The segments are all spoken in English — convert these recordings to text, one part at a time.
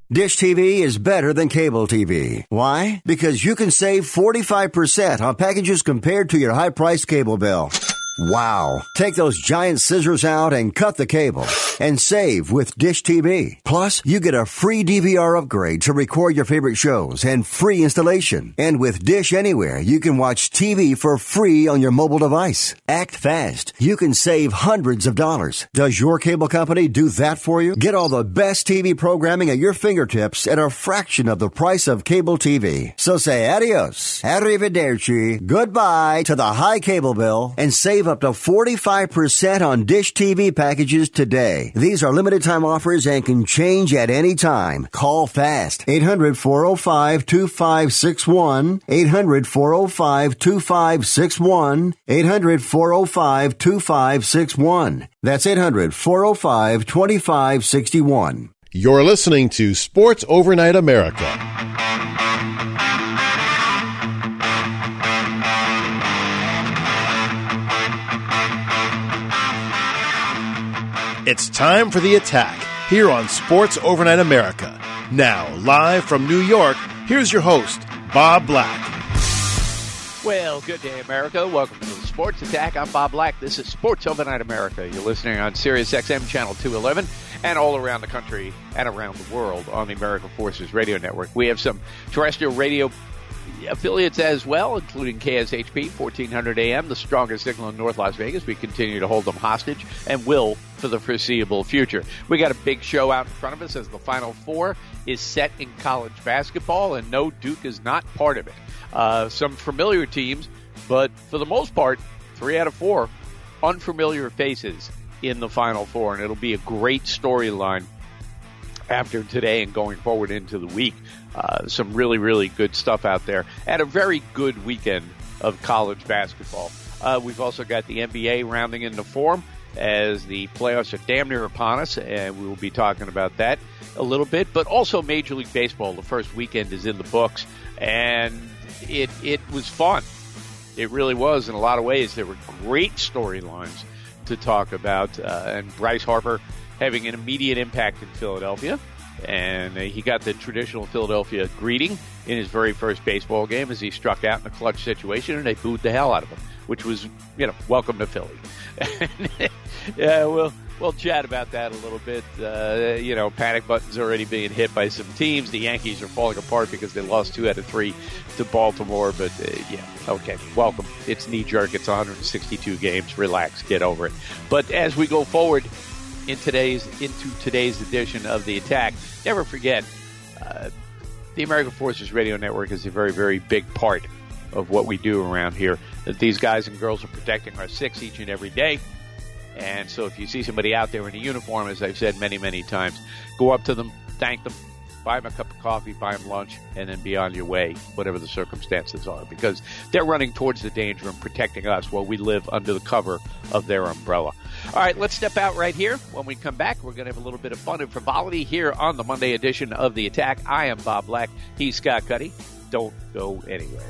Dish TV is better than cable TV. Why? Because you can save 45% on packages compared to your high-priced cable bill. Wow. Take those giant scissors out and cut the cable and save with Dish TV. Plus, you get a free DVR upgrade to record your favorite shows and free installation. And with Dish Anywhere, you can watch TV for free on your mobile device. Act fast. You can save hundreds of dollars. Does your cable company do that for you? Get all the best TV programming at your fingertips at a fraction of the price of cable TV. So say adios, arrivederci, goodbye to the high cable bill and save up to 45% on Dish TV packages today. These are limited time offers and can change at any time. Call fast. 800-405-2561. 800-405-2561. 800-405-2561. That's 800-405-2561. You're listening to Sports Overnight America. It's time for The Attack here on Sports Overnight America. Now, live from New York, here's your host, Bob Black. Well, good day, America. Welcome to the Sports Attack. I'm Bob Black. This is Sports Overnight America. You're listening on Sirius XM Channel 211 and all around the country and around the world on the American Forces Radio Network. We have some terrestrial radio affiliates as well, including KSHP, 1400 AM, the strongest signal in North Las Vegas. We continue to hold them hostage and will for the foreseeable future. We got a big show out in front of us as the Final Four is set in college basketball, and no, Duke is not part of it. Some familiar teams, but for the most part, 3 out of 4 unfamiliar faces in the Final Four, and it'll be a great storyline after today and going forward into the week. Some really, really good stuff out there. And a very good weekend of college basketball. We've also got the NBA rounding into form as the playoffs are damn near upon us, and we will be talking about that a little bit. But also Major League Baseball, the first weekend is in the books, and it was fun. It really was in a lot of ways. There were great storylines to talk about, and Bryce Harper having an immediate impact in Philadelphia. And he got the traditional Philadelphia greeting in his very first baseball game as he struck out in a clutch situation, and they booed the hell out of him, which was, welcome to Philly. Yeah, we'll chat about that a little bit. Panic button's already being hit by some teams. The Yankees are falling apart because they lost 2 out of 3 to Baltimore. But, okay, welcome. It's knee-jerk. It's 162 games. Relax. Get over it. But as we go forward into today's edition of The Attack, never forget, the American Forces Radio Network is a very, very big part of what we do around here. That these guys and girls are protecting our six each and every day. And so if you see somebody out there in a uniform, as I've said many, many times, go up to them, thank them, buy them a cup of coffee, buy them lunch, and then be on your way, whatever the circumstances are, because they're running towards the danger and protecting us while we live under the cover of their umbrella. All right, let's step out right here. When we come back, we're going to have a little bit of fun and frivolity here on the Monday edition of The Attack. I am Bob Black. He's Scott Cuddy. Don't go anywhere.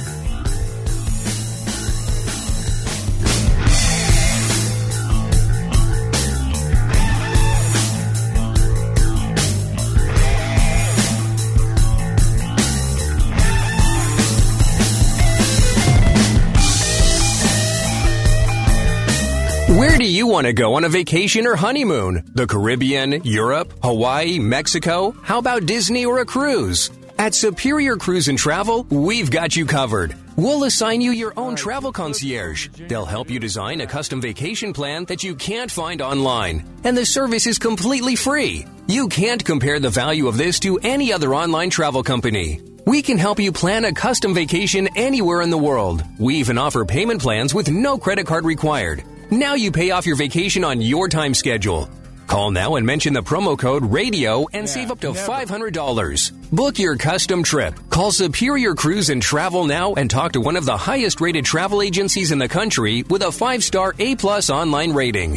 Where do you want to go on a vacation or honeymoon? The Caribbean, Europe, Hawaii, Mexico? How about Disney or a cruise? At Superior Cruise and Travel, we've got you covered. We'll assign you your own travel concierge. They'll help you design a custom vacation plan that you can't find online. And the service is completely free. You can't compare the value of this to any other online travel company. We can help you plan a custom vacation anywhere in the world. We even offer payment plans with no credit card required. Now you pay off your vacation on your time schedule. Call now and mention the promo code RADIO and save up to $500. Book your custom trip. Call Superior Cruise and Travel now and talk to one of the highest rated travel agencies in the country with a 5-star A+ online rating.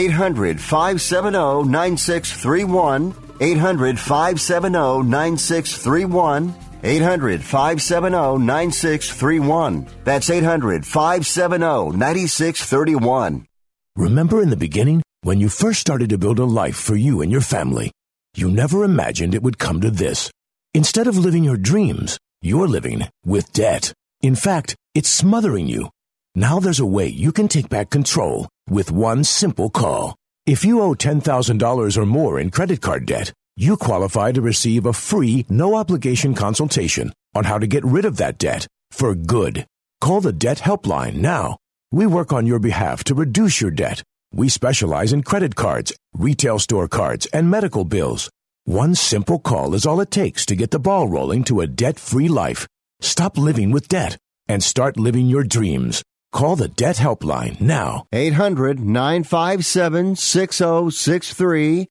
800-570-9631. 800-570-9631. 800-570-9631. That's 800-570-9631. Remember in the beginning, when you first started to build a life for you and your family? You never imagined it would come to this. Instead of living your dreams, you're living with debt. In fact, it's smothering you. Now there's a way you can take back control with one simple call. If you owe $10,000 or more in credit card debt, you qualify to receive a free, no-obligation consultation on how to get rid of that debt for good. Call the Debt Helpline now. We work on your behalf to reduce your debt. We specialize in credit cards, retail store cards, and medical bills. One simple call is all it takes to get the ball rolling to a debt-free life. Stop living with debt and start living your dreams. Call the Debt Helpline now. 800-957-6063.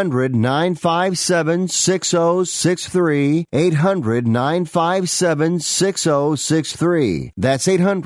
800-957-6063. 800-957-6063. That's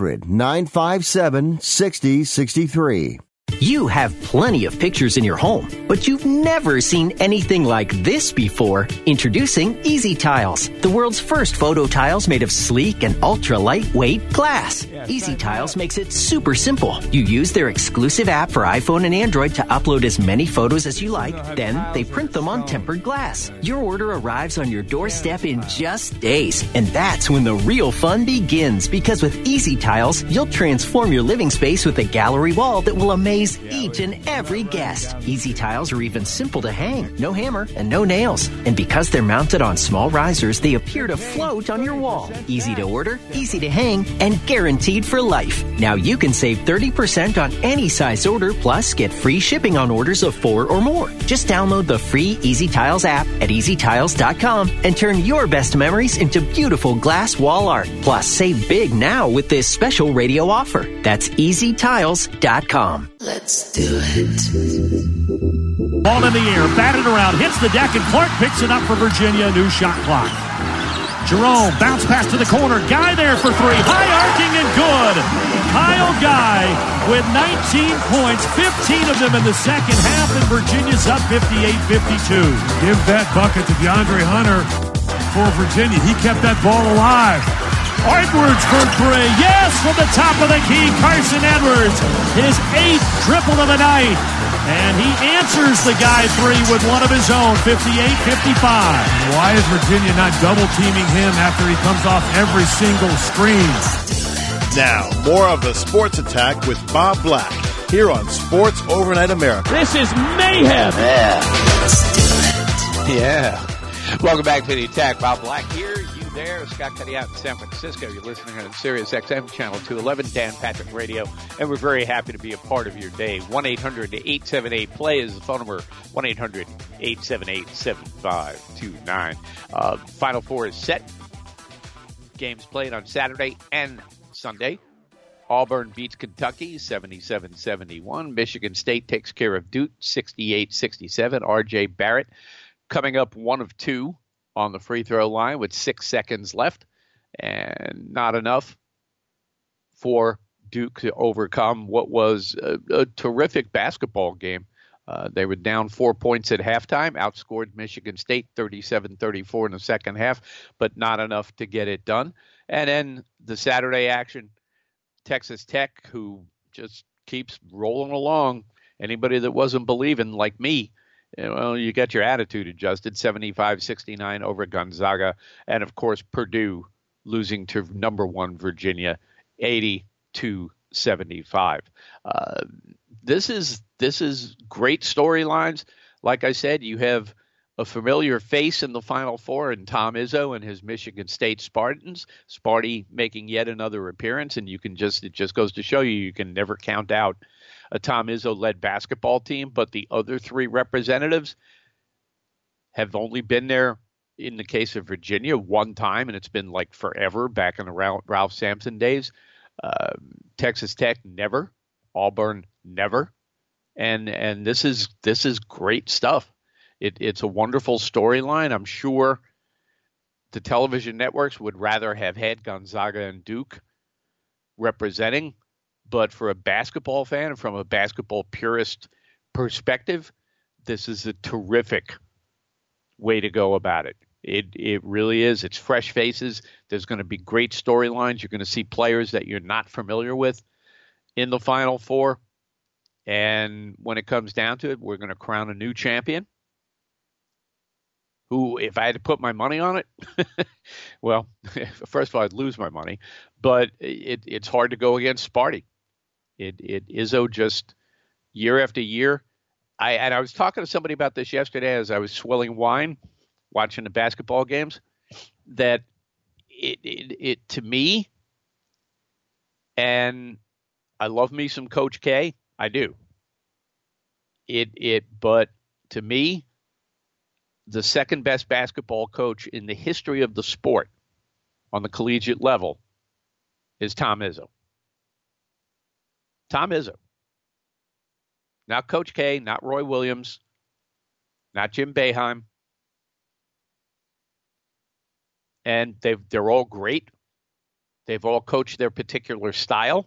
800-957-6063. You have plenty of pictures in your home, but you've never seen anything like this before. Introducing Easy Tiles, the world's first photo tiles made of sleek and ultra-lightweight glass. Easy Tiles makes it super simple. You use their exclusive app for iPhone and Android to upload as many photos as you like. Then they print them on tempered glass. Your order arrives on your doorstep in just days. And that's when the real fun begins, because with Easy Tiles, you'll transform your living space with a gallery wall that will amaze each and every guest. Easy Tiles are even simple to hang, no hammer and no nails. And because they're mounted on small risers, they appear to float on your wall. Easy to order, easy to hang, and guaranteed for life. Now you can save 30% on any size order, plus get free shipping on orders of 4 or more. Just download the free Easy Tiles app at EasyTiles.com and turn your best memories into beautiful glass wall art. Plus, save big now with this special radio offer. That's EasyTiles.com. Let's do it. Ball in the air, batted around, hits the deck, and Clark picks it up for Virginia. New shot clock. Jerome, bounce pass to the corner. Guy there for three. High arcing and good. Kyle Guy with 19 points, 15 of them in the second half, and Virginia's up 58-52. Give that bucket to DeAndre Hunter for Virginia. He kept that ball alive. Edwards for three. Yes, from the top of the key, Carson Edwards. His 8th triple of the night. And he answers the Guy three with one of his own, 58-55. Why is Virginia not double-teaming him after he comes off every single screen? Now, more of the Sports Attack with Bob Black here on Sports Overnight America. This is mayhem. Yeah. Welcome back to the Attack. Bob Black here. You there. Scott Cuddy out in San Francisco. You're listening on Sirius XM Channel 211, Dan Patrick Radio, and we're very happy to be a part of your day. 1-800-878-PLAY is the phone number. 1-800-878-7529. Final Four is set. Games played on Saturday and Sunday. Auburn beats Kentucky 77-71. Michigan State takes care of Duke 68-67. R.J. Barrett coming up 1 of 2 on the free throw line with 6 seconds left, and not enough for Duke to overcome what was a terrific basketball game. They were down 4 points at halftime, outscored Michigan State 37-34 in the second half, but not enough to get it done. And then the Saturday action, Texas Tech, who just keeps rolling along. Anybody that wasn't believing, like me, well, you got your attitude adjusted, 75-69 over Gonzaga. And, of course, Purdue losing to number 1 Virginia, 80-75. This is great storylines. Like I said, you have a familiar face in the Final Four in Tom Izzo and his Michigan State Spartans. Sparty making yet another appearance, and it just goes to show you can never count out a Tom Izzo-led basketball team, but the other 3 representatives have only been there, in the case of Virginia, 1 time, and it's been like forever, back in the Ralph Sampson days. Texas Tech, never. Auburn, never. And this is great stuff. It's a wonderful storyline. I'm sure the television networks would rather have had Gonzaga and Duke representing. But for a basketball fan and from a basketball purist perspective, this is a terrific way to go about it. It really is. It's fresh faces. There's going to be great storylines. You're going to see players that you're not familiar with in the Final Four. And when it comes down to it, we're going to crown a new champion. who, if I had to put my money on it, well, first of all, I'd lose my money, but it's hard to go against Sparty. Izzo just year after year. I was talking to somebody about this yesterday as I was swilling wine, watching the basketball games, that it to me, and I love me some Coach K, I do. But to me, the second best basketball coach in the history of the sport on the collegiate level is Tom Izzo. Tom Izzo. Not Coach K, not Roy Williams, not Jim Boeheim. And they're all great. They've all coached their particular style.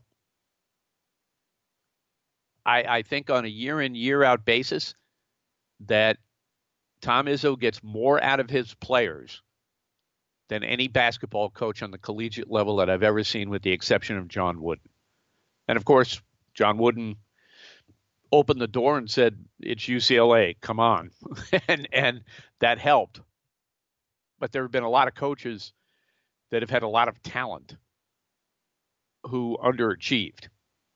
I think on a year-in, year-out basis that Tom Izzo gets more out of his players than any basketball coach on the collegiate level that I've ever seen, with the exception of John Wooden. And, of course, John Wooden opened the door and said, it's UCLA, come on. and that helped. But there have been a lot of coaches that have had a lot of talent who underachieved.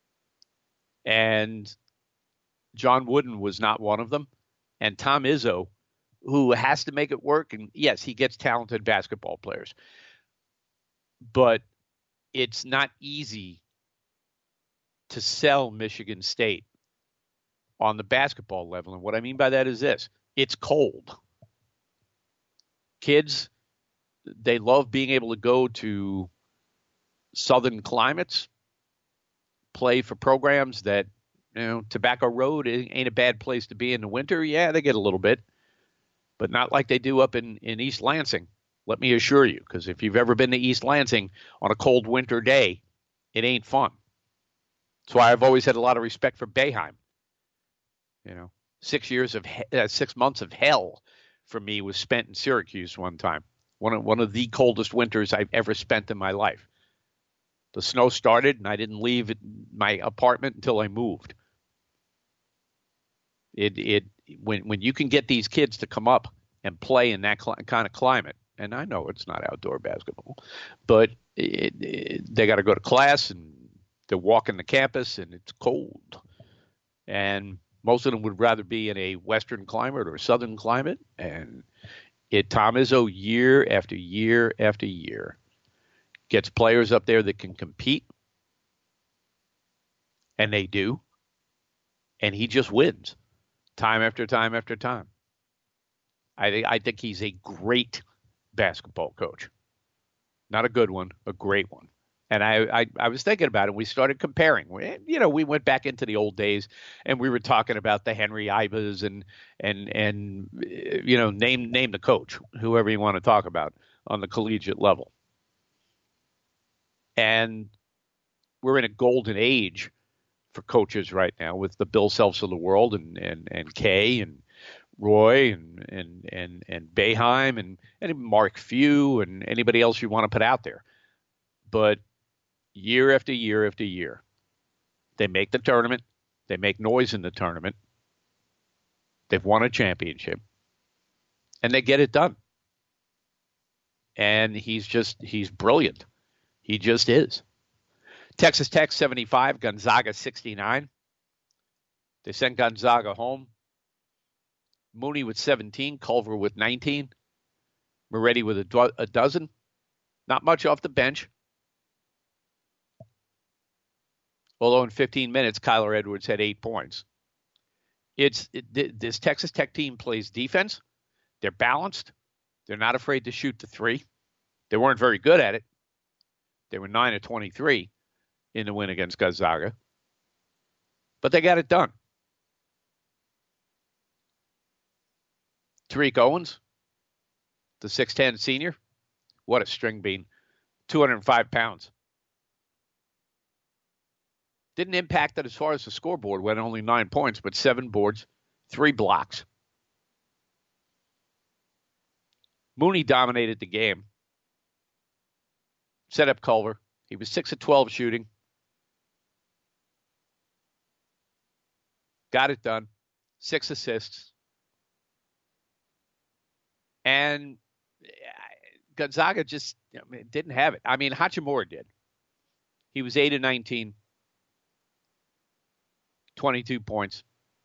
And John Wooden was not one of them. And Tom Izzo, who has to make it work, and yes, he gets talented basketball players, but it's not easy to sell Michigan State on the basketball level. And what I mean by that is this: it's cold. Kids, they love being able to go to southern climates, play for programs that, Tobacco Road ain't a bad place to be in the winter. Yeah, they get a little bit, but not like they do up in East Lansing. Let me assure you, because if you've ever been to East Lansing on a cold winter day, it ain't fun. That's why I've always had a lot of respect for Boeheim. 6 months of hell for me was spent in Syracuse one time. One of the coldest winters I've ever spent in my life. The snow started, and I didn't leave my apartment until I moved. When you can get these kids to come up and play in that kind of climate, and I know it's not outdoor basketball, but they got to go to class, and they're walking the campus, and it's cold. And most of them would rather be in a western climate or southern climate. And Tom Izzo, year after year after year, gets players up there that can compete, and they do, and he just wins time after time after time. I think he's a great basketball coach. Not a good one, a great one. And I was thinking about it. We started comparing. We went back into the old days, and we were talking about the Henry Ibas and name the coach, whoever you want to talk about on the collegiate level. And we're in a golden age for coaches right now, with the Bill Selfs of the world and Kay and Roy and Boeheim and Mark Few and anybody else you want to put out there. But year after year after year, they make the tournament. They make noise in the tournament. They've won a championship, and they get it done. And he's brilliant. He just is. Texas Tech 75, Gonzaga 69. They sent Gonzaga home. Mooney with 17, Culver with 19, Moretti with a dozen. Not much off the bench. Although in 15 minutes, Kyler Edwards had 8 points. This Texas Tech team plays defense. They're balanced. They're not afraid to shoot the three. They weren't very good at it. They were 9 of 23 in the win against Gonzaga. But they got it done. Tariq Owens, the 6'10 senior. What a string bean. 205 pounds. Didn't impact it as far as the scoreboard went, only 9 points, but 7 boards, 3 blocks. Mooney dominated the game. Set up Culver. He was 6 of 12 shooting. Got it done. 6 assists. And And Gonzaga just didn't have it. I mean, Hachimura did. He was 8 of 19, 22 points.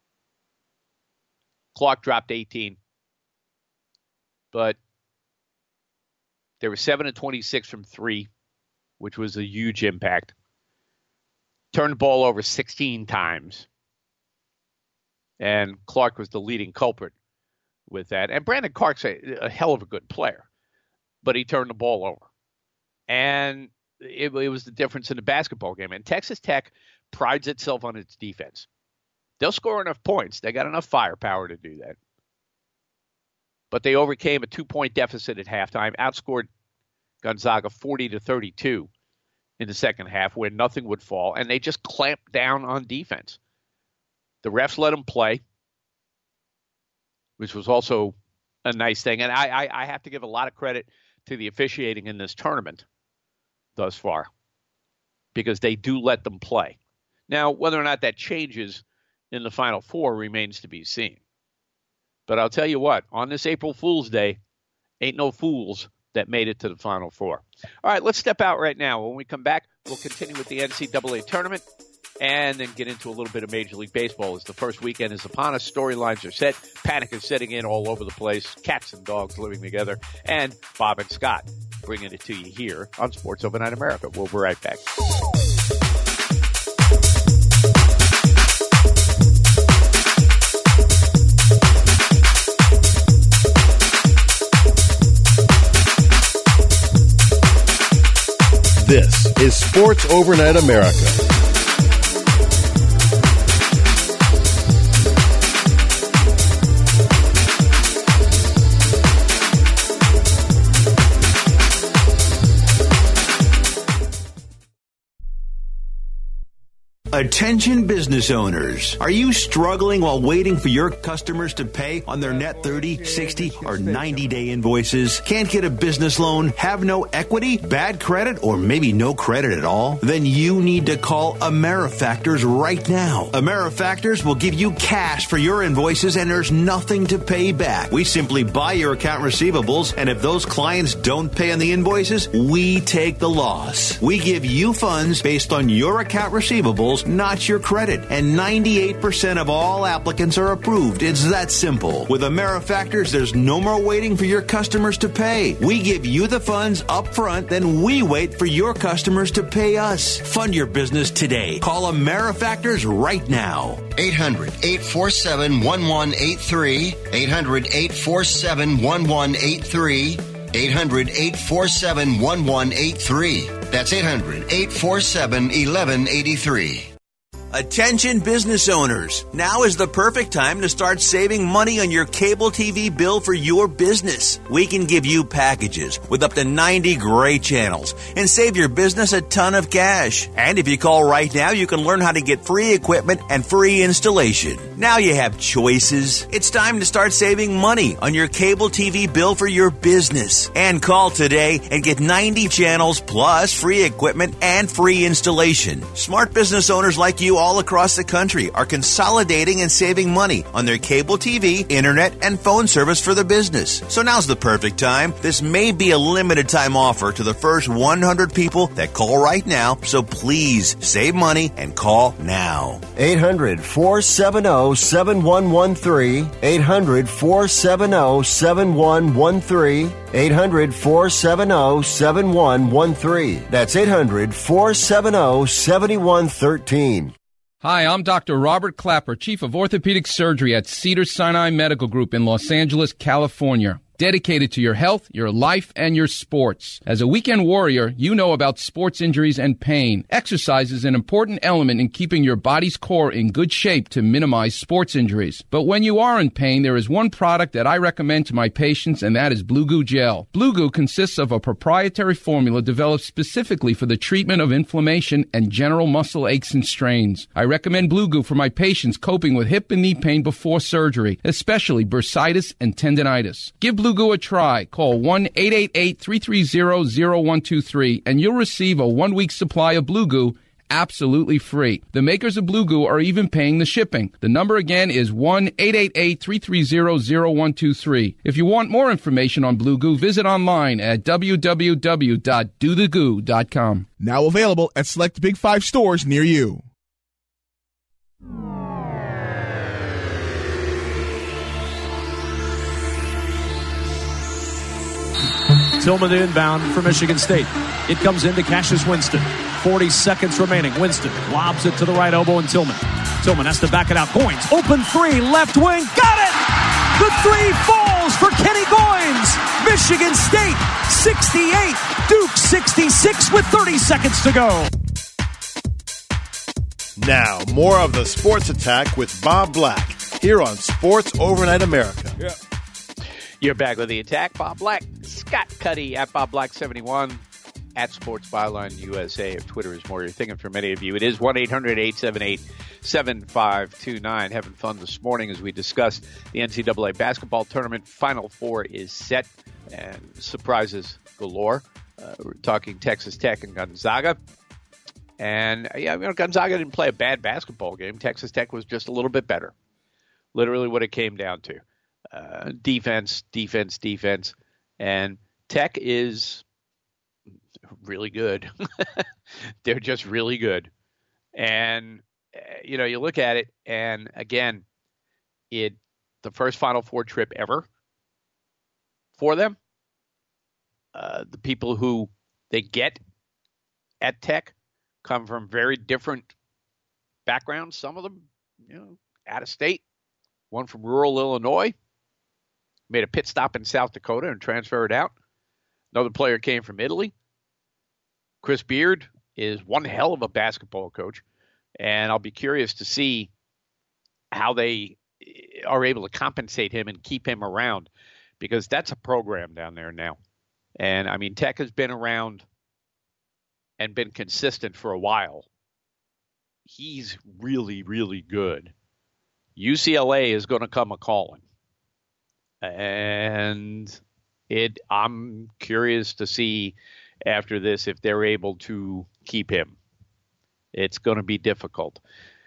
Clark dropped 18. But they were 7 of 26 from 3, which was a huge impact. Turned the ball over 16 times. And Clark was the leading culprit with that. And Brandon Clark's a hell of a good player, but he turned the ball over. And it was the difference in the basketball game. And Texas Tech prides itself on its defense. They'll score enough points. They got enough firepower to do that. But they overcame a 2-point deficit at halftime, outscored Gonzaga 40-32 in the second half where nothing would fall, and they just clamped down on defense. The refs let them play, which was also a nice thing. And I have to give a lot of credit to the officiating in this tournament thus far, because they do let them play. Now, whether or not that changes in the Final Four remains to be seen. But I'll tell you what, on this April Fool's Day, ain't no fools that made it to the Final Four. All right, let's step out right now. When we come back, we'll continue with the NCAA tournament and then get into a little bit of Major League Baseball as the first weekend is upon us. Storylines are set. Panic is setting in all over the place. Cats and dogs living together. And Bob and Scott bringing it to you here on Sports Overnight America. We'll be right back. This is Sports Overnight America. Attention business owners. Are you struggling while waiting for your customers to pay on their net 30, 60, or 90-day invoices? Can't get a business loan? Have no equity? Bad credit? Or maybe no credit at all? Then you need to call AmeriFactors right now. AmeriFactors will give you cash for your invoices and there's nothing to pay back. We simply buy your account receivables, and if those clients don't pay on the invoices, we take the loss. We give you funds based on your account receivables, not your credit. And 98% of all applicants are approved. It's that simple. With AmeriFactors, there's no more waiting for your customers to pay. We give you the funds up front, then we wait for your customers to pay us. Fund your business today. Call AmeriFactors right now. 800-847-1183. 800-847-1183. 800-847-1183. That's 800-847-1183. Attention business owners. Now is the perfect time to start saving money on your cable TV bill for your business. We can give you packages with up to 90 great channels and save your business a ton of cash. And if you call right now, you can learn how to get free equipment and free installation. Now you have choices. It's time to start saving money on your cable TV bill for your business. And call today and get 90 channels plus free equipment and free installation. Smart business owners like you all across the country are consolidating and saving money on their cable TV, internet, and phone service for their business. So now's the perfect time. This may be a limited time offer to the first 100 people that call right now, so please save money and call now. 800-470-7113. 800-470-7113. 800-470-7113. That's 800-470-7113. Hi, I'm Dr. Robert Clapper, Chief of Orthopedic Surgery at Cedars-Sinai Medical Group in Los Angeles, California. Dedicated to your health, your life, and your sports. As a weekend warrior, you know about sports injuries and pain. Exercise is an important element in keeping your body's core in good shape to minimize sports injuries. But when you are in pain, there is one product that I recommend to my patients, and that is Blue Goo Gel. Blue Goo consists of a proprietary formula developed specifically for the treatment of inflammation and general muscle aches and strains. I recommend Blue Goo for my patients coping with hip and knee pain before surgery, especially bursitis and tendinitis. Give Blue Goo a try. Call 1-888-330-0123 and you'll receive a 1-week supply of Blue Goo absolutely free. The makers of Blue Goo are even paying the shipping. The number again is 1-888-330-0123. If you want more information on Blue Goo, visit online at www.dothegoo.com. Now available at select Big 5 stores near you. Tillman inbound for Michigan State. It comes into Cassius Winston. 40 seconds remaining. Winston lobs it to the right elbow and Tillman. Tillman has to back it out. Goins, open three, left wing, got it! The three falls for Kenny Goins. Michigan State 68, Duke 66 with 30 seconds to go. Now, more of the Sports Attack with Bob Black here on Sports Overnight America. Yeah. You're back with the Attack. Bob Black, Scott Cuddy at Bob Black 71 at Sports Byline USA. If Twitter is more your thing, and for many of you, it is 1-800-878-7529. Having fun this morning as we discuss the NCAA basketball tournament. Final Four is set, and surprises galore. We're talking Texas Tech and Gonzaga. And, Gonzaga didn't play a bad basketball game. Texas Tech was just a little bit better. Literally what it came down to. Defense. And Tech is really good. They're just really good. And, you look at it, and again, the first Final Four trip ever for them. The people who they get at Tech come from very different backgrounds. Some of them, out of state. One from rural Illinois. Made a pit stop in South Dakota and transferred out. Another player came from Italy. Chris Beard is one hell of a basketball coach. And I'll be curious to see how they are able to compensate him and keep him around, because that's a program down there now. And, Tech has been around and been consistent for a while. He's really, really good. UCLA is going to come a-calling. And I'm curious to see after this if they're able to keep him. It's going to be difficult.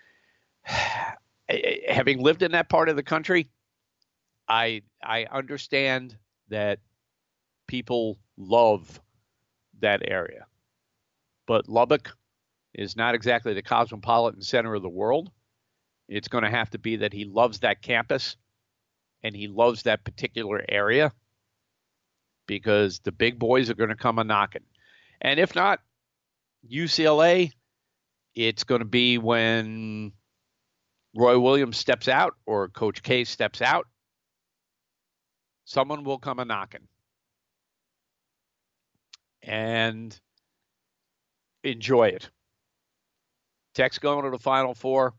Having lived in that part of the country, I understand that people love that area. But Lubbock is not exactly the cosmopolitan center of the world. It's going to have to be that he loves that campus and he loves that particular area, because the big boys are going to come a-knocking. And if not, UCLA, it's going to be when Roy Williams steps out or Coach K steps out, someone will come a-knocking. And enjoy it. Tech's going to the Final Four,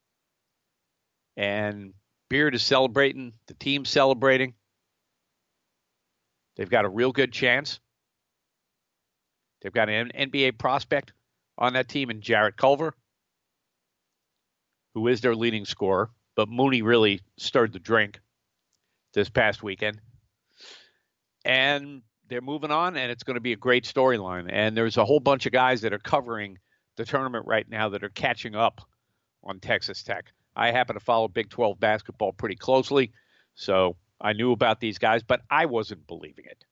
and Beard is celebrating. The team's celebrating. They've got a real good chance. They've got an NBA prospect on that team in Jarrett Culver, who is their leading scorer. But Mooney really stirred the drink this past weekend. And they're moving on, and it's going to be a great storyline. And there's a whole bunch of guys that are covering the tournament right now that are catching up on Texas Tech. I happen to follow Big 12 basketball pretty closely, so I knew about these guys, but I wasn't believing it.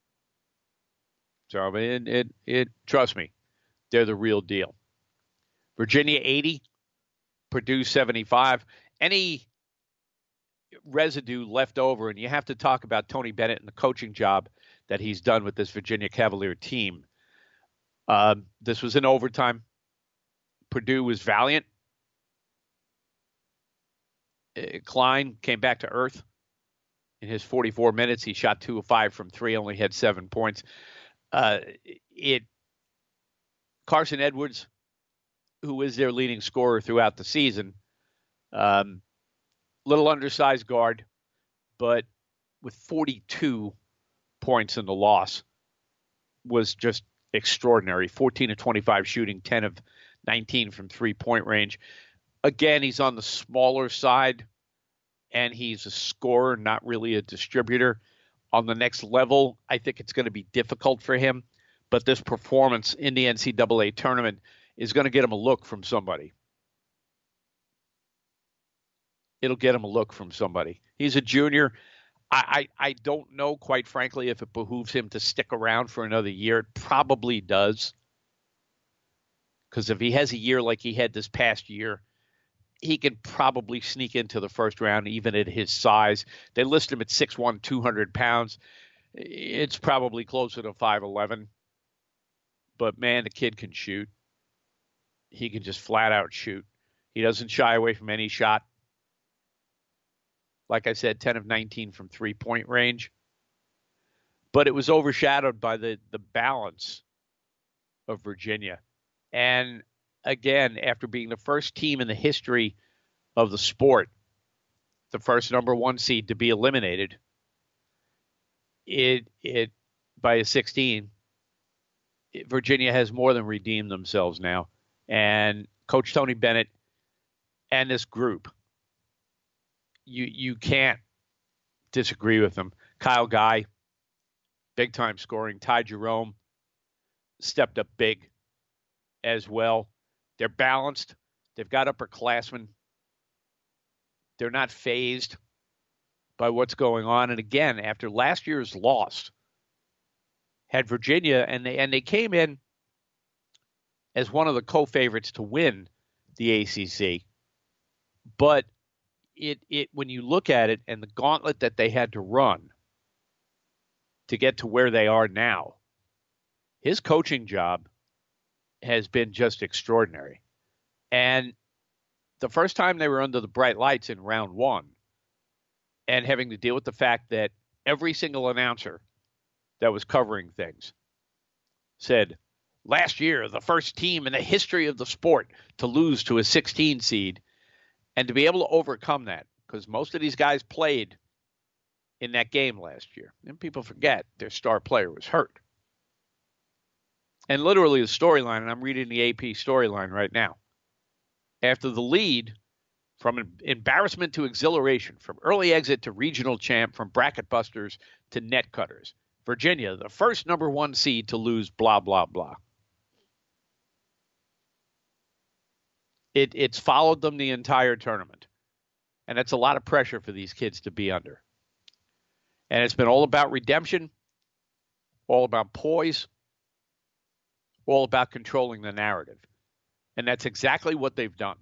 So trust me, they're the real deal. Virginia 80, Purdue 75. Any residue left over, and you have to talk about Tony Bennett and the coaching job that he's done with this Virginia Cavalier team. This was in overtime. Purdue was valiant. Klein came back to earth in his 44 minutes. He shot 2 of 5 from 3, only had 7 points. Carson Edwards, who is their leading scorer throughout the season, little undersized guard, but with 42 points in the loss, was just extraordinary. 14 of 25 shooting, 10 of 19 from 3-point range. Again, he's on the smaller side, and he's a scorer, not really a distributor. On the next level, I think it's going to be difficult for him. But this performance in the NCAA tournament is going to get him a look from somebody. It'll get him a look from somebody. He's a junior. I don't know, quite frankly, if it behooves him to stick around for another year. It probably does. Because if he has a year like he had this past year, he can probably sneak into the first round, even at his size. They list him at 6'1", 200 pounds. It's probably closer to 5'11". But, man, the kid can shoot. He can just flat out shoot. He doesn't shy away from any shot. Like I said, 10 of 19 from three-point range. But it was overshadowed by the balance of Virginia. And, again, after being the first team in the history of the sport, the first number one seed to be eliminated, it by a 16, Virginia has more than redeemed themselves now. And Coach Tony Bennett and this group, you can't disagree with them. Kyle Guy, big-time scoring. Ty Jerome stepped up big as well. They're balanced. They've got upperclassmen. They're not fazed by what's going on. And again, after last year's loss, had Virginia, and they came in as one of the co-favorites to win the ACC. But it when you look at it and the gauntlet that they had to run to get to where they are now, his coaching job has been just extraordinary. And the first time they were under the bright lights in round one and having to deal with the fact that every single announcer that was covering things said, last year, the first team in the history of the sport to lose to a 16 seed, and to be able to overcome that, because most of these guys played in that game last year. And people forget their star player was hurt. And literally the storyline, and I'm reading the AP storyline right now. After the lead, from embarrassment to exhilaration, from early exit to regional champ, from bracket busters to net cutters, Virginia, the first number one seed to lose blah, blah, blah. It's followed them the entire tournament. And it's a lot of pressure for these kids to be under. And it's been all about redemption, all about poise, all about controlling the narrative. And that's exactly what they've done.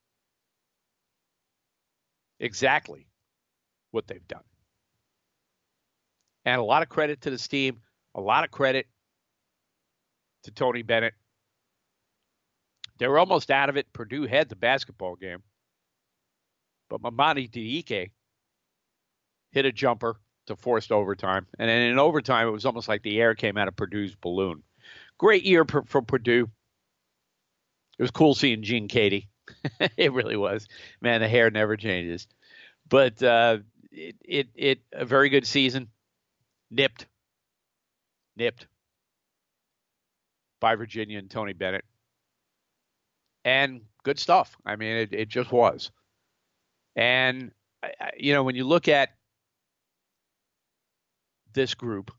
Exactly what they've done. And a lot of credit to this team, a lot of credit to Tony Bennett. They were almost out of it. Purdue had the basketball game. But Mamadi Diike hit a jumper to forced overtime. And then in overtime, it was almost like the air came out of Purdue's balloon. Great year for Purdue. It was cool seeing Gene Katie. It really was. Man, the hair never changes. But it a very good season. Nipped by Virginia and Tony Bennett. And good stuff. I mean, it just was. And, when you look at this group,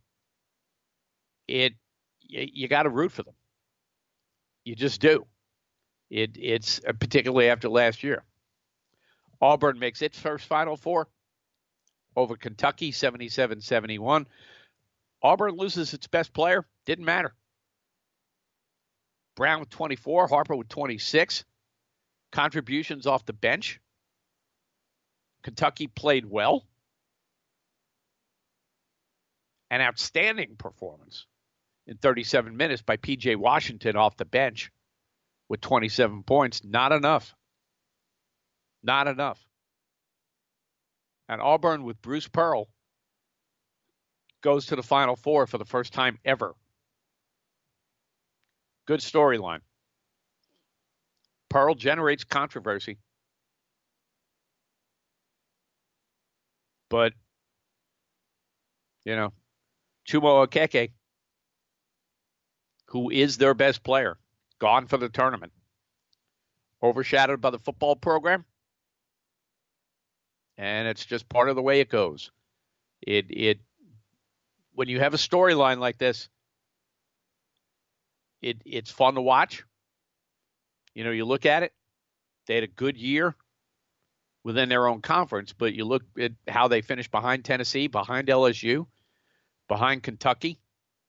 you got to root for them. You just do. It's particularly after last year. Auburn makes its first Final Four over Kentucky, 77-71. Auburn loses its best player. Didn't matter. Brown with 24, Harper with 26. Contributions off the bench. Kentucky played well. An outstanding performance in 37 minutes by P.J. Washington off the bench with 27 points. Not enough. Not enough. And Auburn with Bruce Pearl goes to the Final Four for the first time ever. Good storyline. Pearl generates controversy. But, Chuma Okeke, who is their best player, gone for the tournament. Overshadowed by the football program. And it's just part of the way it goes. When you have a storyline like this, it's fun to watch. You look at it, they had a good year within their own conference, but you look at how they finished behind Tennessee, behind LSU, behind Kentucky.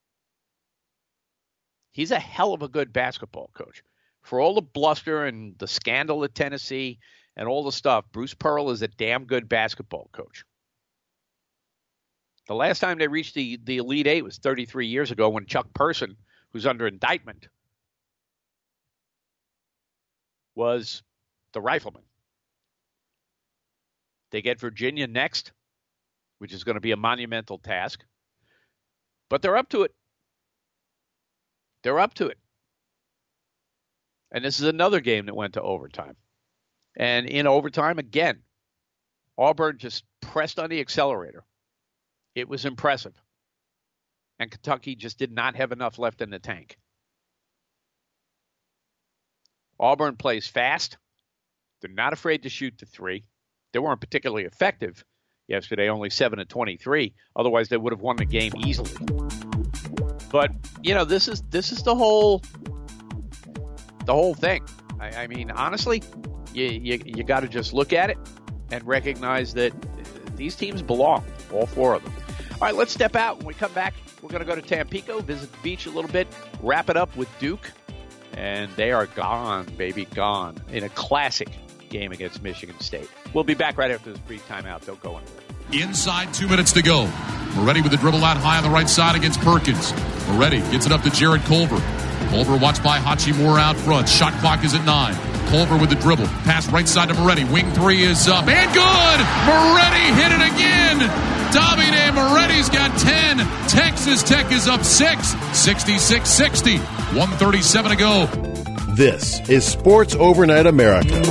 He's a hell of a good basketball coach. For all the bluster and the scandal at Tennessee and all the stuff, Bruce Pearl is a damn good basketball coach. The last time they reached the Elite Eight was 33 years ago when Chuck Person, who's under indictment, was the Rifleman. They get Virginia next, which is going to be a monumental task. But they're up to it. They're up to it. And this is another game that went to overtime. And in overtime, again, Auburn just pressed on the accelerator. It was impressive. And Kentucky just did not have enough left in the tank. Auburn plays fast. They're not afraid to shoot the three. They weren't particularly effective yesterday, only 7 of 23. Otherwise, they would have won the game easily. But, this is the whole thing. I mean, honestly, you got to just look at it and recognize that these teams belong, all four of them. All right, let's step out. When we come back, we're going to go to Tampico, visit the beach a little bit, wrap it up with Duke. And they are gone, baby, gone, in a classic game against Michigan State. We'll be back right after this brief timeout. Don't go anywhere. Inside 2 minutes to go. Moretti with the dribble out high on the right side against Perkins. Moretti gets it up to Jared Culver. Culver watched by Hachimura out front. Shot clock is at 9. Culver with the dribble. Pass right side to Moretti. Wing three is up. And good! Moretti hit it again! Davide Moretti's got 10. Texas Tech is up 6. 66-60. 1:37 to go. This is Sports Overnight America.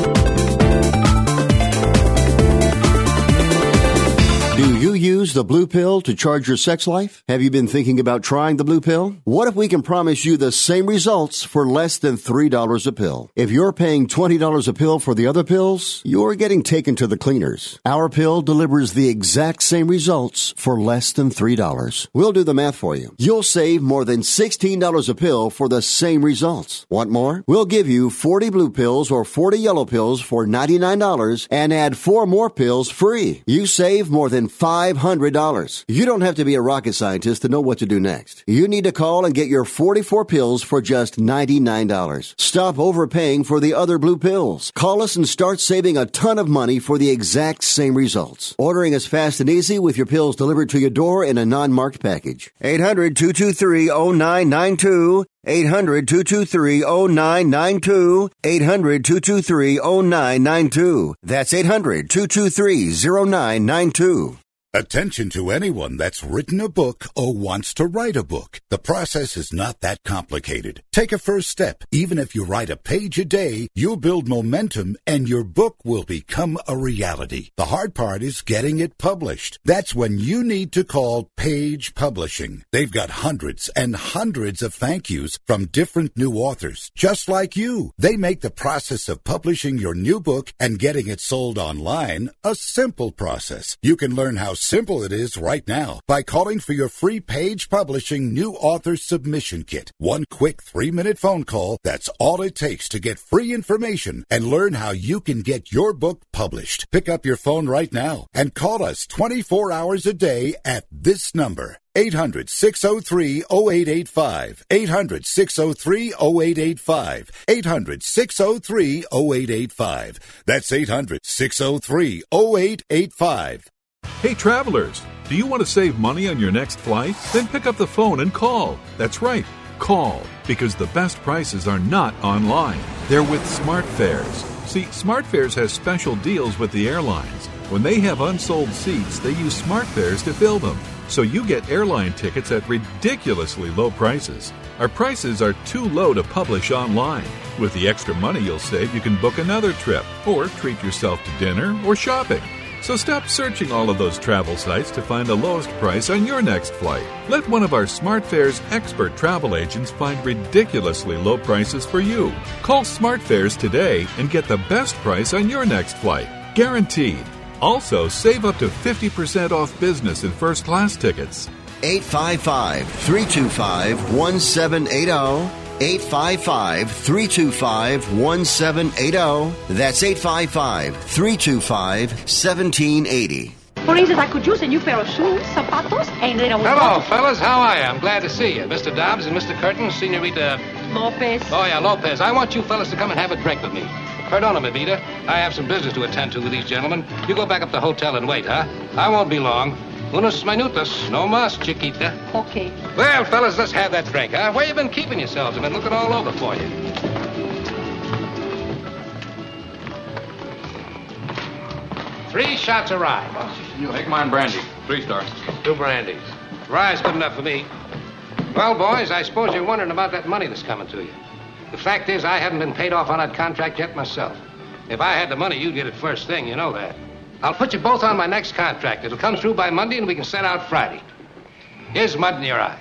Do you use the blue pill to charge your sex life? Have you been thinking about trying the blue pill? What if we can promise you the same results for less than $3 a pill? If you're paying $20 a pill for the other pills, you're getting taken to the cleaners. Our pill delivers the exact same results for less than $3. We'll do the math for you. You'll save more than $16 a pill for the same results. Want more? We'll give you 40 blue pills or 40 yellow pills for $99 and add 4 more pills free. You save more than $500. You don't have to be a rocket scientist to know what to do next. You need to call and get your 44 pills for just $99. Stop overpaying for the other blue pills. Call us and start saving a ton of money for the exact same results. Ordering is fast and easy with your pills delivered to your door in a non-marked package. 800-223-0992. 800-223-0992. 800-223-0992. That's 800-223-0992. Attention to anyone that's written a book or wants to write a book. The process is not that complicated. Take a first step. Even if you write a page a day, you'll build momentum and your book will become a reality. The hard part is getting it published. That's when you need to call Page Publishing. They've got hundreds and hundreds of thank yous from different new authors, just like you. They make the process of publishing your new book and getting it sold online a simple process. You can learn how simple it is right now by calling for your free Page Publishing New Author Submission Kit. One quick 3-minute phone call, that's all it takes to get free information and learn how you can get your book published. Pick up your phone right now and call us 24 hours a day at this number. 800-603-0885. 800-603-0885. 800-603-0885. That's 800-603-0885. Hey travelers, do you want to save money on your next flight? Then pick up the phone and call. That's right, call, because the best prices are not online. They're with SmartFares. See, SmartFares has special deals with the airlines. When they have unsold seats, they use SmartFares to fill them. So you get airline tickets at ridiculously low prices. Our prices are too low to publish online. With the extra money you'll save, you can book another trip or treat yourself to dinner or shopping. So stop searching all of those travel sites to find the lowest price on your next flight. Let one of our SmartFares expert travel agents find ridiculously low prices for you. Call SmartFares today and get the best price on your next flight. Guaranteed. Also, save up to 50% off business and first-class tickets. 855-325-1780. 855-325-1780. That's 855-325-1780. For instance, I could use a new pair of shoes, zapatos, and then I would... Hello, fellas. How are you? I'm glad to see you. Mr. Dobbs and Mr. Curtin, Senorita... Lopez. Oh, yeah, Lopez. I want you fellas to come and have a drink with me. Perdona, mi vida. I have some business to attend to with these gentlemen. You go back up to the hotel and wait, huh? I won't be long. Unos minutos. No mas, chiquita. Okay. Well, fellas, let's have that drink, huh? Where you been keeping yourselves? I've been looking all over for you. 3 shots of rye. You take mine brandy. 3 stars. 2 brandies. Rye's good enough for me. Well, boys, I suppose you're wondering about that money that's coming to you. The fact is, I haven't been paid off on that contract yet myself. If I had the money, you'd get it first thing, you know that. I'll put you both on my next contract. It'll come through by Monday, and we can set out Friday. Here's mud in your eye.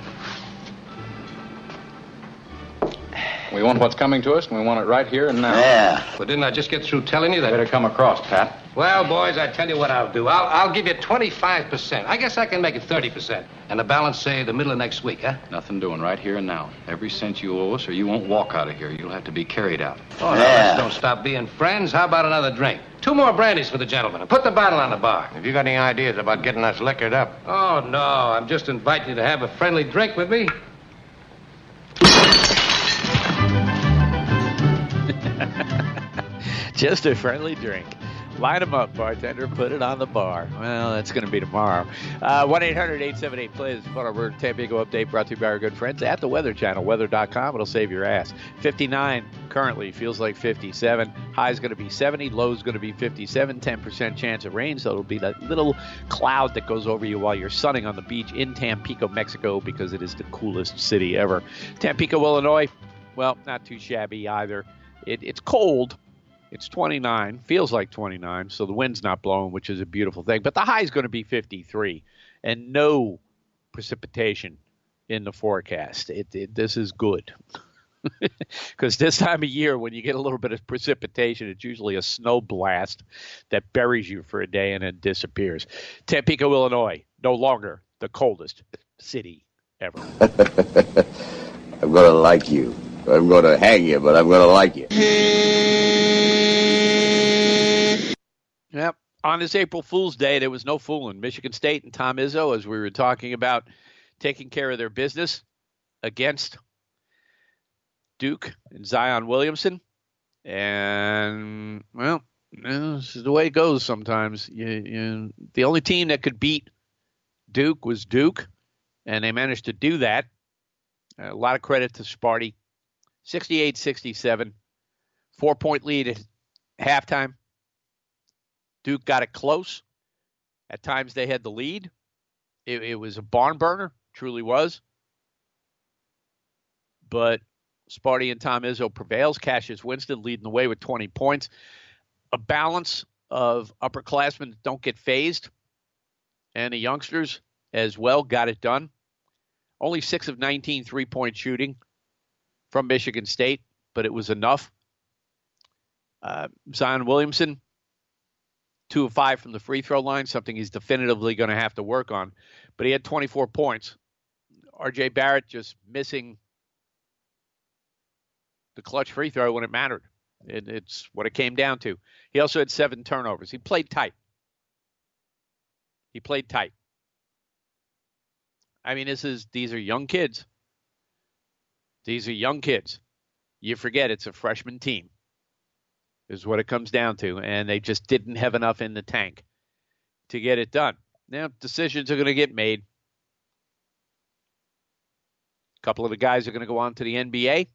We want what's coming to us, and we want it right here and now. Yeah. But didn't I just get through telling you that? Better come across, Pat. Well, boys, I tell you what I'll do. I'll give you 25%. I guess I can make it 30%. And the balance, say, the middle of next week, huh? Nothing doing right here and now. Every cent you owe us, or you won't walk out of here. You'll have to be carried out. Oh, now, let's don't stop being friends. How about another drink? 2 more brandies for the gentleman. And put the bottle on the bar. Have you got any ideas about getting us liquored up? Oh, no. I'm just inviting you to have a friendly drink with me. Just a friendly drink. Line them up, bartender. Put it on the bar. Well, that's going to be tomorrow. 1-800-878-PLAY is for our Tampico update brought to you by our good friends at the Weather Channel. Weather.com. It'll save your ass. 59 currently. Feels like 57. High's going to be 70. Low's going to be 57. 10% chance of rain. So it'll be that little cloud that goes over you while you're sunning on the beach in Tampico, Mexico, because it is the coolest city ever. Tampico, Illinois. Well, not too shabby either. It's cold. It's 29, feels like 29, so the wind's not blowing, which is a beautiful thing. But the high is going to be 53, and no precipitation in the forecast. This is good. Because this time of year, when you get a little bit of precipitation, it's usually a snow blast that buries you for a day and then disappears. Tampico, Illinois, no longer the coldest city ever. I'm going to like you. I'm going to hang you, but I'm going to like you. Yep. On this April Fool's Day, there was no fooling. Michigan State and Tom Izzo, as we were talking about, taking care of their business against Duke and Zion Williamson. And, well, this is the way it goes sometimes. The only team that could beat Duke was Duke, and they managed to do that. A lot of credit to Sparty. 68-67, 4-point lead at halftime. Duke got it close. At times they had the lead. It was a barn burner, truly was. But Sparty and Tom Izzo prevails. Cassius Winston leading the way with 20 points. A balance of upperclassmen that don't get phased. And the youngsters as well got it done. Only 6 of 19 3-point shooting from Michigan State, but it was enough. Zion Williamson, 2 of 5 from the free throw line, something he's definitively going to have to work on. But he had 24 points. R.J. Barrett just missing the clutch free throw when it mattered. It's what it came down to. He also had 7 turnovers. He played tight. I mean, these are young kids. These are young kids. You forget it's a freshman team is what it comes down to. And they just didn't have enough in the tank to get it done. Now, decisions are going to get made. A couple of the guys are going to go on to the NBA.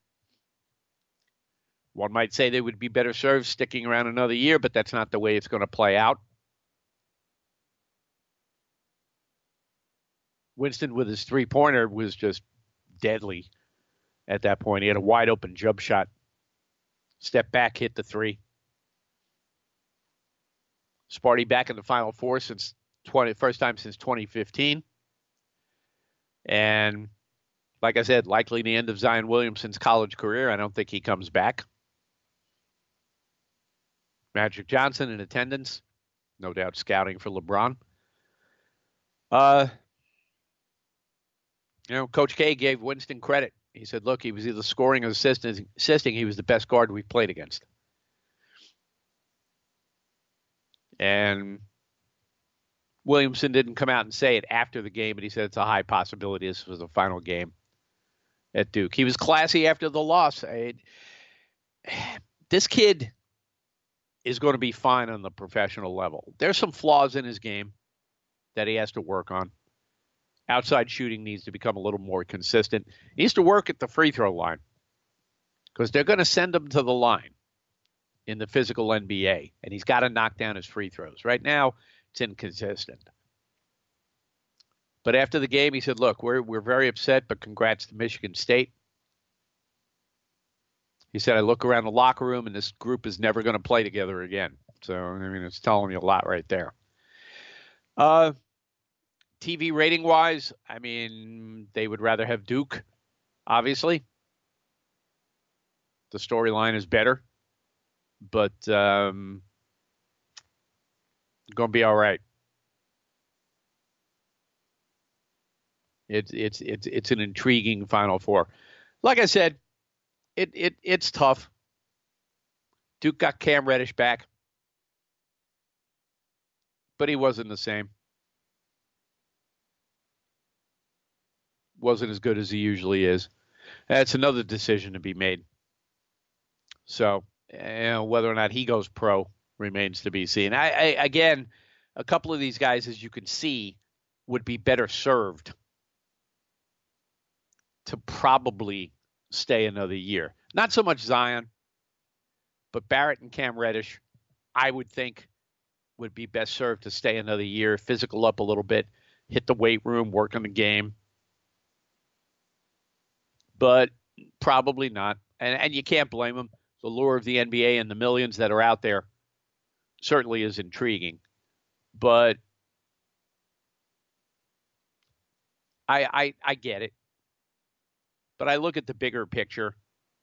One might say they would be better served sticking around another year, but that's not the way it's going to play out. Winston with his three-pointer was just deadly. At that point, he had a wide-open jump shot. Step back, hit the 3. Sparty back in the Final Four first time since 2015. And like I said, likely the end of Zion Williamson's college career. I don't think he comes back. Magic Johnson in attendance. No doubt scouting for LeBron. Coach K gave Winston credit. He said, look, he was either scoring or assisting. He was the best guard we've played against. And Williamson didn't come out and say it after the game, but he said it's a high possibility this was the final game at Duke. He was classy after the loss. This kid is going to be fine on the professional level. There's some flaws in his game that he has to work on. Outside shooting needs to become a little more consistent. He needs to work at the free throw line because they're going to send him to the line in the physical NBA, and he's got to knock down his free throws. Right now, it's inconsistent. But after the game, he said, look, we're very upset, but congrats to Michigan State. He said, I look around the locker room, and this group is never going to play together again. So, I mean, it's telling you a lot right there. TV rating-wise, I mean, they would rather have Duke, obviously. The storyline is better. But going to be all right. It's an intriguing Final Four. Like I said, it's tough. Duke got Cam Reddish back, but he wasn't the same. Wasn't as good as he usually is. That's another decision to be made. So, whether or not he goes pro remains to be seen. Again, a couple of these guys, as you can see, would be better served to probably stay another year. Not so much Zion, but Barrett and Cam Reddish, I would think, would be best served to stay another year, physical up a little bit, hit the weight room, work on the game. But probably not. And you can't blame them. The lure of the NBA and the millions that are out there certainly is intriguing. But I get it. But I look at the bigger picture,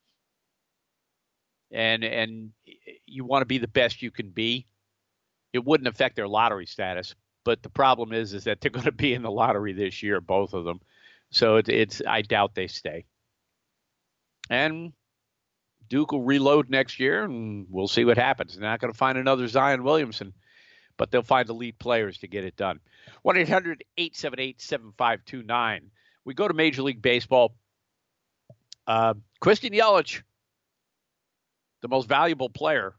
and you want to be the best you can be. It wouldn't affect their lottery status, but the problem is that they're going to be in the lottery this year, both of them. So I doubt they stay. And Duke will reload next year, and we'll see what happens. They're not going to find another Zion Williamson, but they'll find elite players to get it done. 1-800-878-7529. We go to Major League Baseball. Christian Yelich, the most valuable player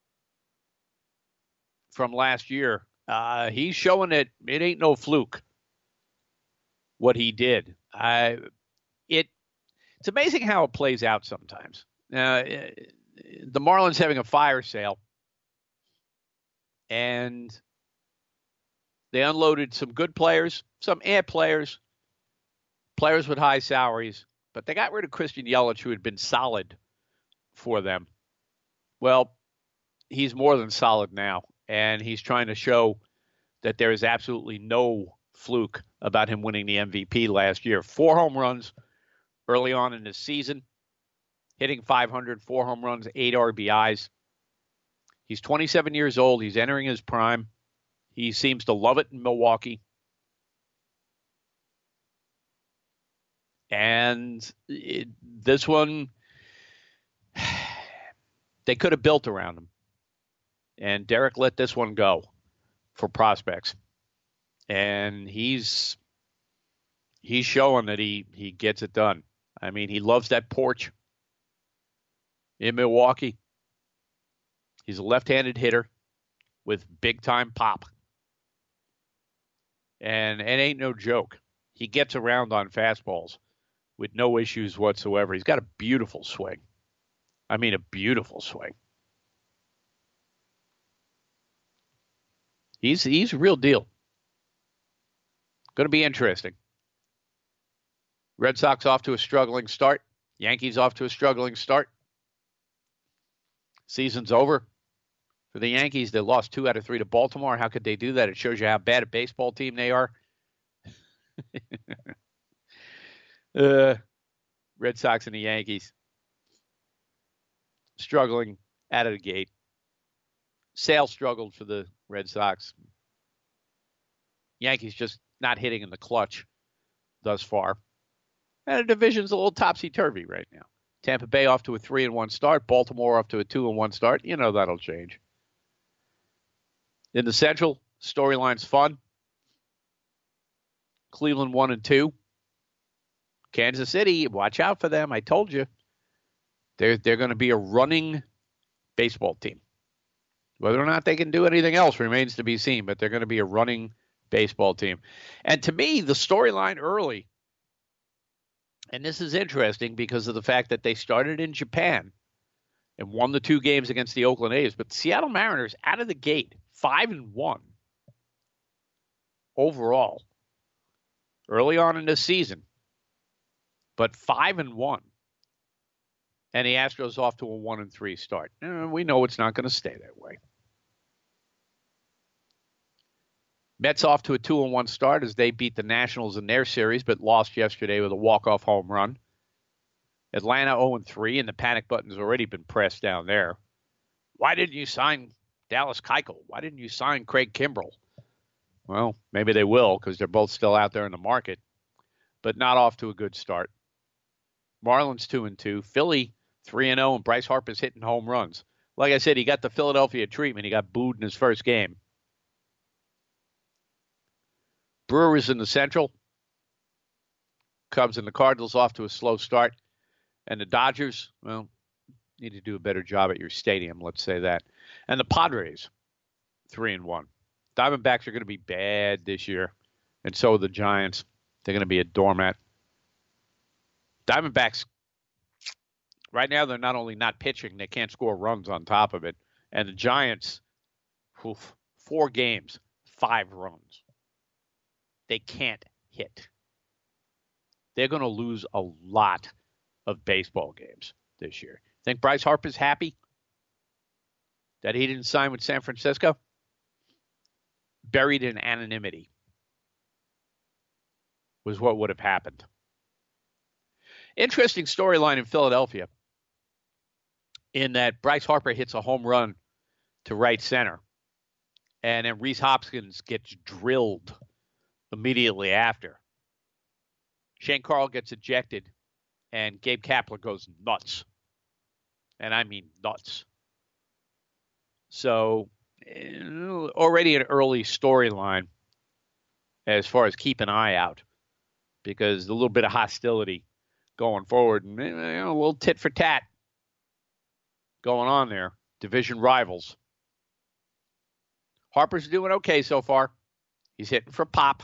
from last year, he's showing that it ain't no fluke what he did. It's amazing how it plays out sometimes. The Marlins having a fire sale, and they unloaded some good players, some players with high salaries, but they got rid of Christian Yelich, who had been solid for them. Well, he's more than solid now, and he's trying to show that there is absolutely no fluke about him winning the MVP last year. 4 home runs early on in the season, hitting .500, 4 home runs, 8 RBIs. He's 27 years old. He's entering his prime. He seems to love it in Milwaukee. And this one, they could have built around him. And Derek let this one go for prospects. And he's showing that he gets it done. I mean, he loves that porch in Milwaukee. He's a left-handed hitter with big-time pop. And it ain't no joke. He gets around on fastballs with no issues whatsoever. He's got a beautiful swing. I mean, a beautiful swing. He's a real deal. Going to be interesting. Red Sox off to a struggling start. Yankees off to a struggling start. Season's over for the Yankees. They lost 2 out of 3 to Baltimore. How could they do that? It shows you how bad a baseball team they are. Red Sox and the Yankees struggling out of the gate. Sale struggled for the Red Sox. Yankees just not hitting in the clutch thus far. And the division's a little topsy-turvy right now. Tampa Bay off to a 3-1 start. Baltimore off to a 2-1 start. You know that'll change. In the Central, storyline's fun. Cleveland 1-2. Kansas City, watch out for them. I told you. They're going to be a running baseball team. Whether or not they can do anything else remains to be seen, but they're going to be a running baseball team. And to me, the storyline early, and this is interesting because of the fact that they started in Japan and won the 2 games against the Oakland A's, but the Seattle Mariners out of the gate, 5-1 overall early on in this season, but 5-1. And the Astros off to a 1-3 start. We know it's not going to stay that way. Mets off to a 2-1 start as they beat the Nationals in their series, but lost yesterday with a walk-off home run. Atlanta 0-3, and the panic button's already been pressed down there. Why didn't you sign Dallas Keuchel? Why didn't you sign Craig Kimbrell? Well, maybe they will because they're both still out there in the market, but not off to a good start. Marlins 2-2, Philly 3-0, and Bryce Harper's hitting home runs. Like I said, he got the Philadelphia treatment. He got booed in his first game. Brewers in the Central. Cubs and the Cardinals off to a slow start. And the Dodgers, well, need to do a better job at your stadium, let's say that. And the Padres, 3-1. Diamondbacks are going to be bad this year, and so are the Giants. They're going to be a doormat. Diamondbacks, right now, they're not only not pitching, they can't score runs on top of it. And the Giants, 4 games, 5 runs. They can't hit. They're going to lose a lot of baseball games this year. Think Bryce Harper's happy that he didn't sign with San Francisco? Buried in anonymity was what would have happened. Interesting storyline in Philadelphia in that Bryce Harper hits a home run to right center, and then Rhys Hopkins gets drilled immediately after. Shane Carl gets ejected, and Gabe Kapler goes nuts. And I mean nuts. So, already an early storyline as far as keep an eye out, because a little bit of hostility going forward, and a little tit for tat going on there. Division rivals. Harper's doing okay so far. He's hitting for pop.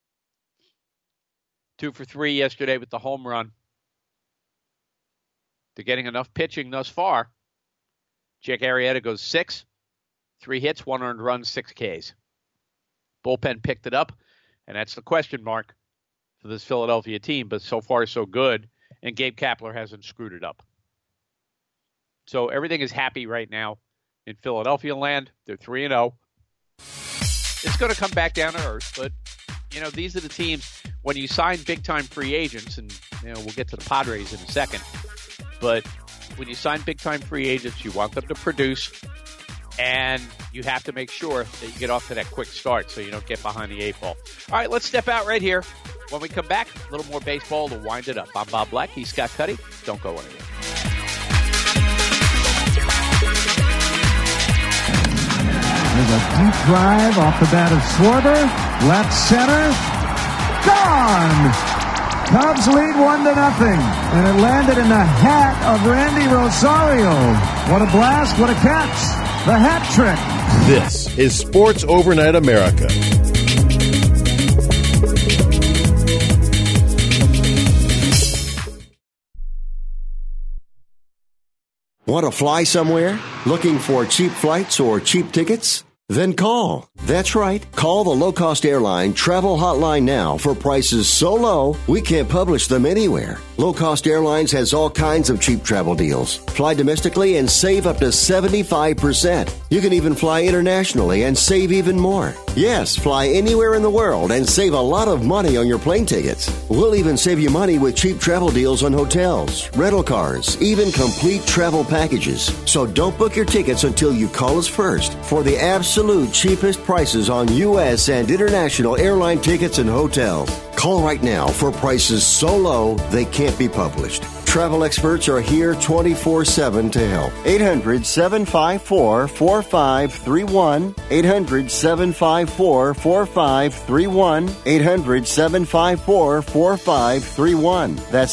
2 for 3 yesterday with the home run. They're getting enough pitching thus far. Jake Arrieta goes 6, 3 hits, 1 earned run, 6 Ks. Bullpen picked it up, and that's the question mark for this Philadelphia team, but so far so good, and Gabe Kapler hasn't screwed it up. So everything is happy right now in Philadelphia land. They're 3-0. It's going to come back down to earth, but, you know, these are the teams, when you sign big-time free agents, and, you know, we'll get to the Padres in a second, but when you sign big-time free agents, you want them to produce, and you have to make sure that you get off to that quick start so you don't get behind the 8 ball. All right, let's step out right here. When we come back, a little more baseball to wind it up. I'm Bob Black. He's Scott Cuddy. Don't go anywhere. There's a deep drive off the bat of Schwarber. Left center. Gone! Cubs lead 1-0. And it landed in the hat of Randy Rosario. What a blast. What a catch. The hat trick. This is Sports Overnight America. Want to fly somewhere? Looking for cheap flights or cheap tickets? Then call. That's right. Call the low-cost airline travel hotline now for prices so low we can't publish them anywhere. Low Cost Airlines has all kinds of cheap travel deals. Fly domestically and save up to 75%. You can even fly internationally and save even more. Yes, fly anywhere in the world and save a lot of money on your plane tickets. We'll even save you money with cheap travel deals on hotels, rental cars, even complete travel packages. So don't book your tickets until you call us first for the absolute absolute cheapest prices on U.S. and international airline tickets and hotels. Call right now for prices so low they can't be published. Travel experts are here 24/7 to help. 800-754-4531. 800-754-4531. 800-754-4531. That's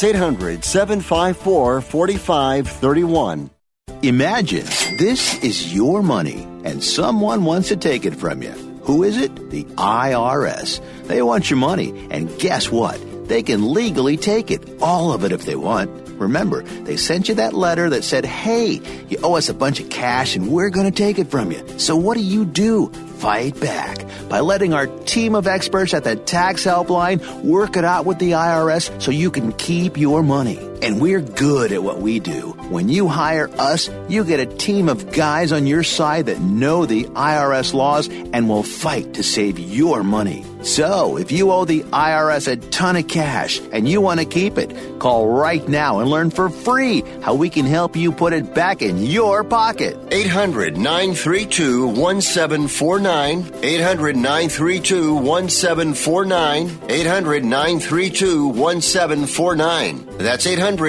800-754-4531. Imagine this is your money and someone wants to take it from you. Who is it? The IRS. They want your money, and guess what? They can legally take it, all of it if they want. Remember, they sent you that letter that said, hey, you owe us a bunch of cash and we're going to take it from you. So what do? Fight back by letting our team of experts at the Tax Helpline work it out with the IRS so you can keep your money. And we're good at what we do. When you hire us, you get a team of guys on your side that know the IRS laws and will fight to save your money. So, if you owe the IRS a ton of cash and you want to keep it, call right now and learn for free how we can help you put it back in your pocket. 800-932-1749. 800-932-1749. 800-932-1749. That's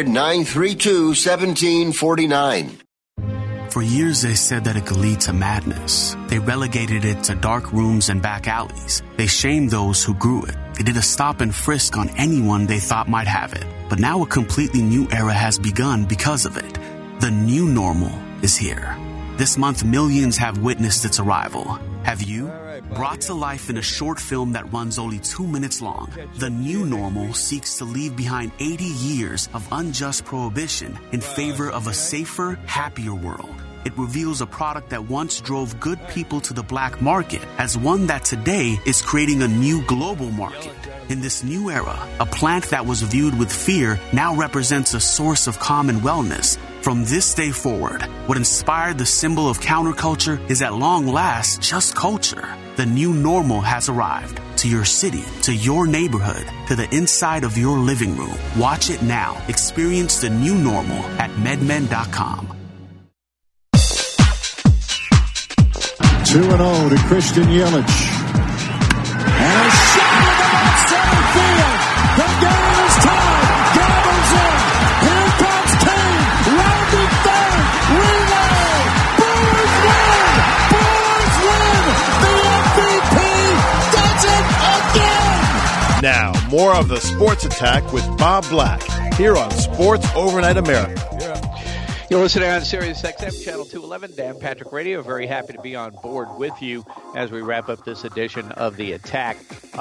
800-932-1749. For years, they said that it could lead to madness. They relegated it to dark rooms and back alleys. They shamed those who grew it. They did a stop and frisk on anyone they thought might have it. But now a completely new era has begun because of it. The new normal is here. This month, millions have witnessed its arrival. Have you? Brought to life in a short film that runs only 2 minutes long, The New Normal seeks to leave behind 80 years of unjust prohibition in favor of a safer, happier world. It reveals a product that once drove good people to the black market as one that today is creating a new global market. In this new era, a plant that was viewed with fear now represents a source of calm and wellness. From this day forward, what inspired the symbol of counterculture is at long last just culture. The new normal has arrived to your city, to your neighborhood, to the inside of your living room. Watch it now. Experience the new normal at medmen.com. 2-0 to Christian Yelich. And a shot in the left center field. The game is tied. Gabble's in. Here comes Kane. Rounding third. Relay. Brewers win. Brewers win. The MVP does it again. Now, more of the Sports Attack with Bob Black here on Sports Overnight America. You're listening on Sirius XM Channel 211, Dan Patrick Radio. Very happy to be on board with you as we wrap up this edition of The Attack.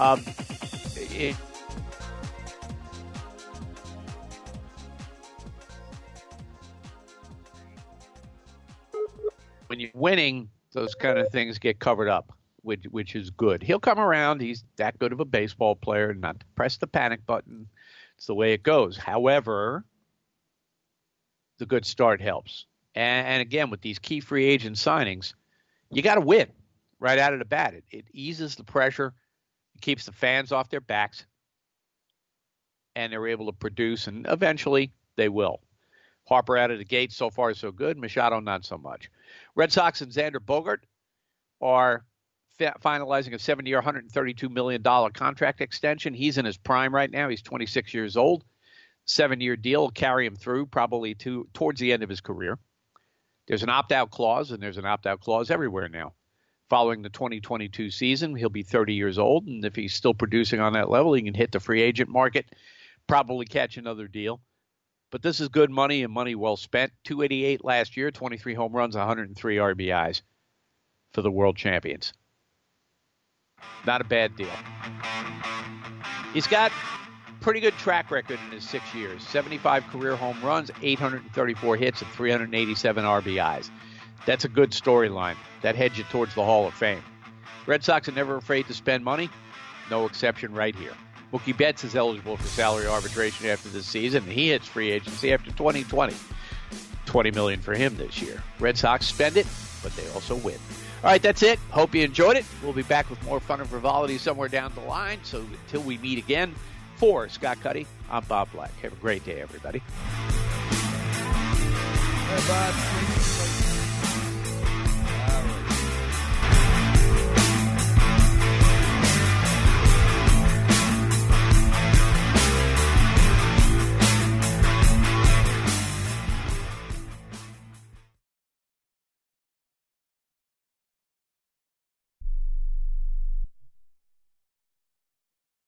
When you're winning, those kind of things get covered up, which is good. He'll come around. He's that good of a baseball player, not to press the panic button. It's the way it goes. However, the good start helps. And again, with these key free agent signings, you got to win right out of the bat. It eases the pressure. It keeps the fans off their backs. And they're able to produce, and eventually they will. Harper out of the gate, so far so good. Machado, not so much. Red Sox and Xander Bogart are finalizing a 7-year, $132 million contract extension. He's in his prime right now. He's 26 years old. 7-year deal will carry him through probably towards the end of his career. There's an opt-out clause, and there's an opt-out clause everywhere now. Following the 2022 season, he'll be 30 years old, and if he's still producing on that level, he can hit the free agent market, probably catch another deal. But this is good money and money well spent. 288 last year, 23 home runs, 103 RBIs for the world champions. Not a bad deal. He's got pretty good track record in his 6 years. 75 career home runs, 834 hits, and 387 RBIs. That's a good storyline. That heads you towards the Hall of Fame. Red Sox are never afraid to spend money. No exception right here. Mookie Betts is eligible for salary arbitration after this season, and he hits free agency after 2020. $20 million for him this year. Red Sox spend it, but they also win. All right, that's it. Hope you enjoyed it. We'll be back with more fun and frivolity somewhere down the line. So until we meet again, for Scott Cuddy, I'm Bob Black. Have a great day, everybody. Hey, Bob.